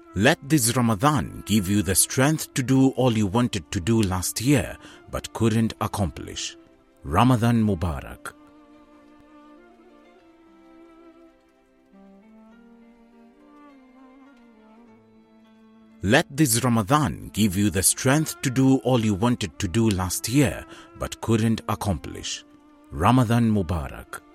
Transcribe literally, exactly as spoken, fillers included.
Let this Ramadan give you the strength to do all you wanted to do last year but couldn't accomplish. Ramadan Mubarak. Let this Ramadan give you the strength to do all you wanted to do last year but couldn't accomplish. Ramadan Mubarak.